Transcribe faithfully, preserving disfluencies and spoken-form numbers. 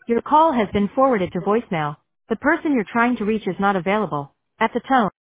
Your call has been forwarded to voicemail. The person you're trying to reach is not available. At the tone.